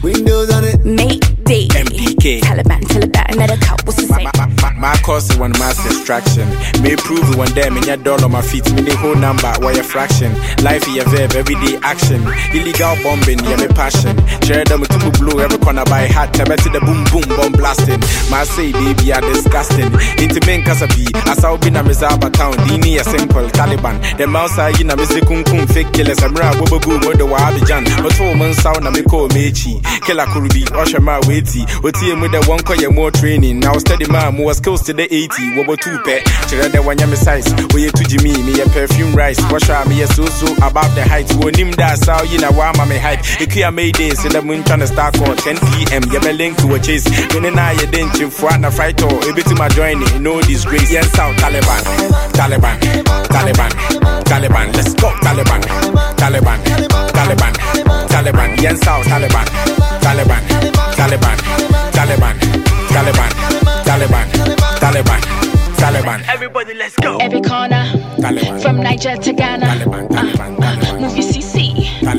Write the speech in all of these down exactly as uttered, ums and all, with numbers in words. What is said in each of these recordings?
Windows on it. Mayday. M P K. Taliban, Taliban, medical. What's the same? My, my, my course is one mass distraction. May prove one day, me your dollar on my feet. Me the whole number, why a fraction. Life is a verb, everyday action. Illegal bombing, yeah, me passion. Share them to blue, every corner by hat. I bet the boom boom bomb blasting. My say, baby, are disgusting. Into main Kasapi, as I've been a Mizaba town. Dini a simple Taliban. The mouse are in a Mizikun Kum fake killers. I'm ra bobo boom with the Wabijan. But two months sound, I'm a call Mechi. Killer Kurubi, Oshama Waiti. What team with the one call more training. Now steady man, more skills to the eighty. Wobo two pet. Chira the one yam size. We to Jimmy, me a perfume rice. Wash out me a so so about the height. Wo nim da saw you know why my hype. If you are made days in the moon trying to start for ten p m. You be link to a chase. When I you didn't you for a fight or a bit to my joining. No disgrace. Yes, South Taliban. Taliban. Taliban. Taliban. Let's go. Taliban. Taliban. Taliban. Taliban. Yes, South Taliban. Taliban. Taliban. Taliban. Taliban. Taliban. Taliban. Taliban. Everybody, let's go. Every corner. Taliban. From Niger to Ghana. Taliban. Taliban. Taliban. Move your C C.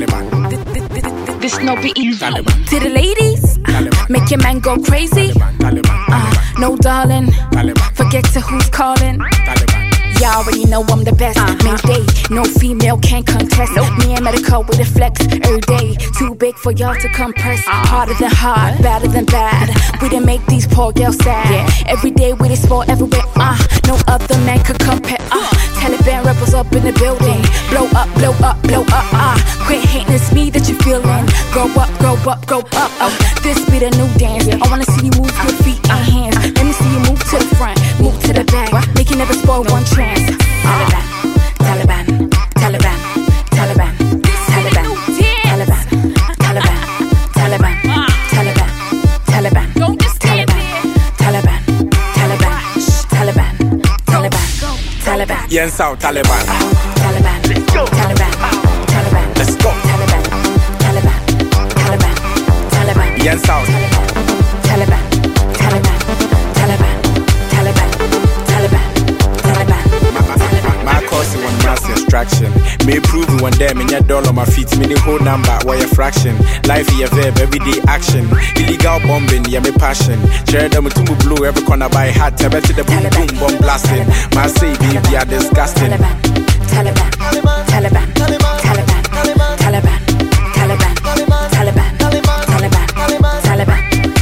Taliban. This no be easy. Taliban. To the ladies, Taliban. make your man go crazy. Taliban. Uh, no darling, Taliban. forget to who's calling. Taliban. Y'all already know I'm the best. Uh-huh. Mayday, no female can contest. Nope. Me and medical with a flex every day. Too big for y'all to compress. Uh-huh. Harder than hard, badder than bad. We done make these poor girls sad. Yeah. Every day we dey sport everywhere. Uh, no other man could compare. Uh, Taliban rebels up in the building. Blow up, blow up, blow up. Uh, quit hating, it's me that you feeling. Grow up, grow up, grow up. Uh, this be the new dance. I wanna see you move your feet and hands. Let me see you move to the front, move to the back. Make you never spoil one chance. Taliban, Taliban, Taliban, Taliban, Taliban, Taliban, Taliban, Taliban, Taliban, Taliban, Taliban, Taliban, Taliban, Taliban, Taliban. Yes, South Taliban. Taliban, Let's go. Taliban, Taliban, Let's go. Taliban, Taliban, Taliban, Taliban. Yes, South. Taliban, Taliban, Taliban, Taliban, Taliban, Taliban. My course is one mass distraction. May prove one day, me your dollar on my feet. Me the whole number, why a fraction. Life is a verb, everyday action. Illegal bombing, yeah, me passion. Share them to blue, every corner by hat. I bet the boom boom bomb blasting. My say, baby, are disgusting. Taliban, Taliban, Taliban, Taliban, Taliban, Taliban, Taliban, Taliban, Taliban.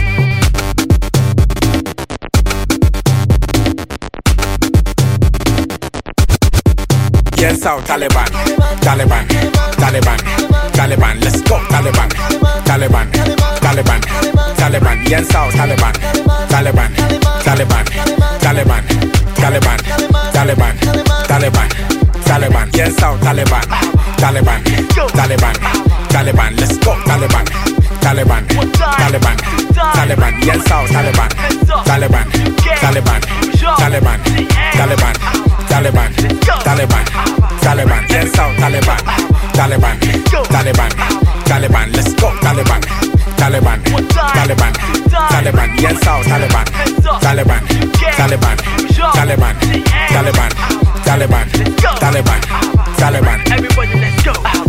Yes, South Taliban. Taliban. Taliban. Taliban. Let's go. Taliban. Taliban. Taliban. Taliban. Yes, South Taliban. Taliban. Taliban. Taliban. Taliban. Taliban. Taliban. Taliban. Yes, South Taliban. Taliban. Taliban. Taliban. Let's go. Taliban. Taliban. Taliban. Taliban. Yes, South Taliban. Taliban. Taliban. Taliban. Taliban. Taliban. Taliban. Taliban. Yes, South Taliban. Taliban. Taliban. Taliban. Let's go. Taliban. Taliban. Taliban. Taliban. Yes, South Taliban. Taliban. Taliban. Taliban. Taliban. Taliban. Taliban. Taliban. Everybody, let's go.